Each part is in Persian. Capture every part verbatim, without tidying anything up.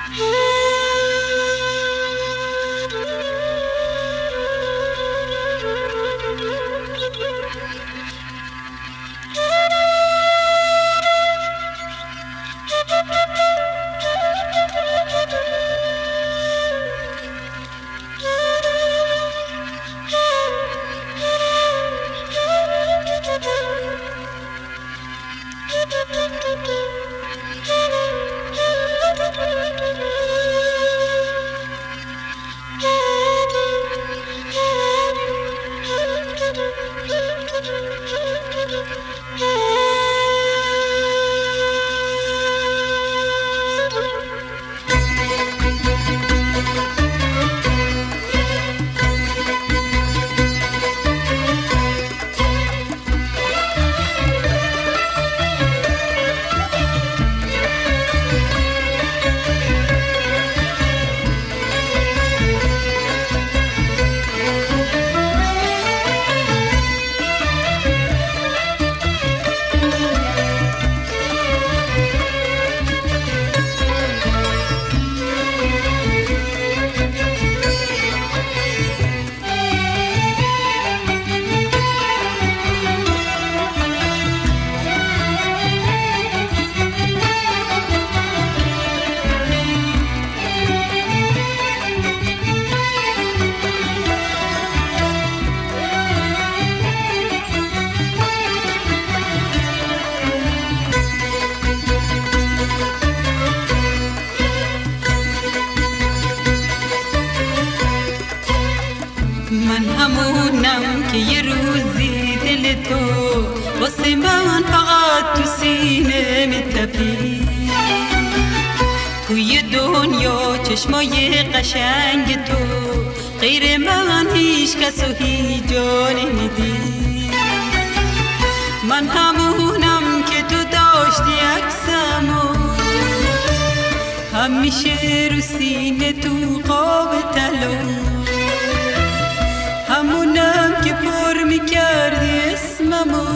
من همونم که یه روزی دل تو واسه من فقط تو سینه میتپی. توی دنیا چشمای قشنگ تو غیر من هیچ کس و هیچ جا نمیدی. من همونم که تو داشتی عکسمو همیشه رو سینه تو قاب طلا. همونم که پر میکردی اسممو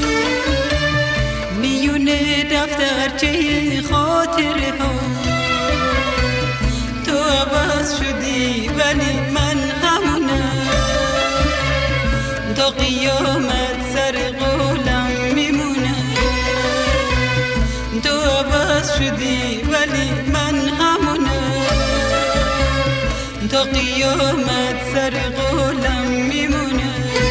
میونه دفترچه خاطره ها. تو عوض شدی ولی من همونم، تا قیامت سر قولم میمونم. تو عوض شدی ولی من همونم، تا قیامت سر قولم میمونم.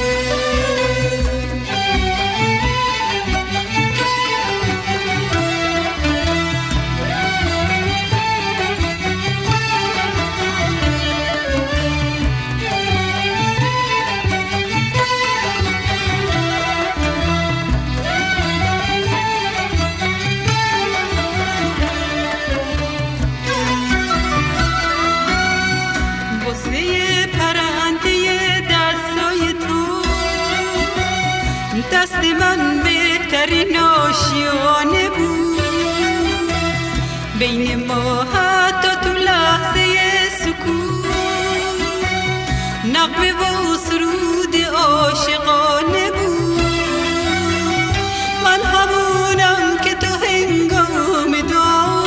دست من بهترین آشیانه بود، بین ما حتی تو لحظه سکوت نغمه و سرود عاشقانه بود. من همونم که تو هنگام دعا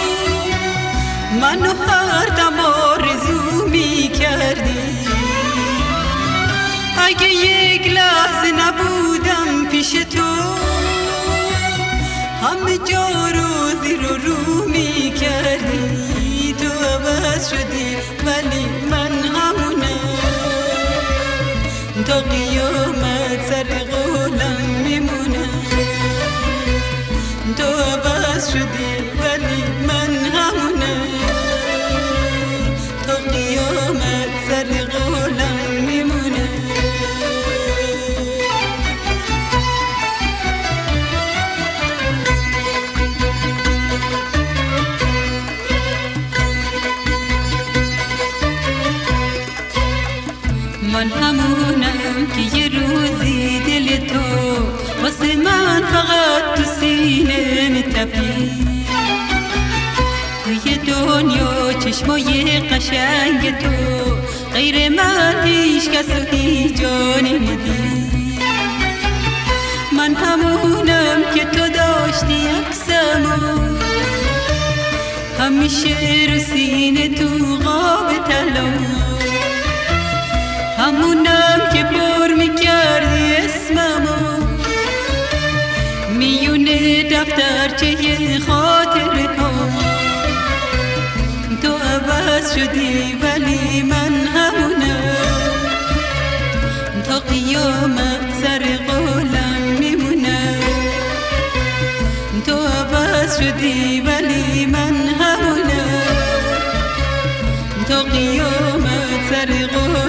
منو هر دم آرزو می کردی. اگه یک لحظه نبودم پیش تو همه جا رو زیر و رو می کردی. تو عوض شدی ولی من همونم، تا قیامت سر قولم میمونم. تو عوض شدی ولی من همونم، تا قیامت سر قولم میمونم. من همونم که یه روزی دل تو واسه من فقط تو سینه میتپی. توی دنیا چشمای قشنگ تو غیر من هیچ کس و هیچ جا نمیدی. من همونم که تو داشتی عکسمو همیشه رو سینه تو قاب طلا، همونم که پر میکردی اسممو میونه دفترچه خاطره ها. تو عوض شدی ولی من همونم، تا قیامت سر قولم میمونم. تو عوض شدی ولی من همونم، تا قیامت سر قولم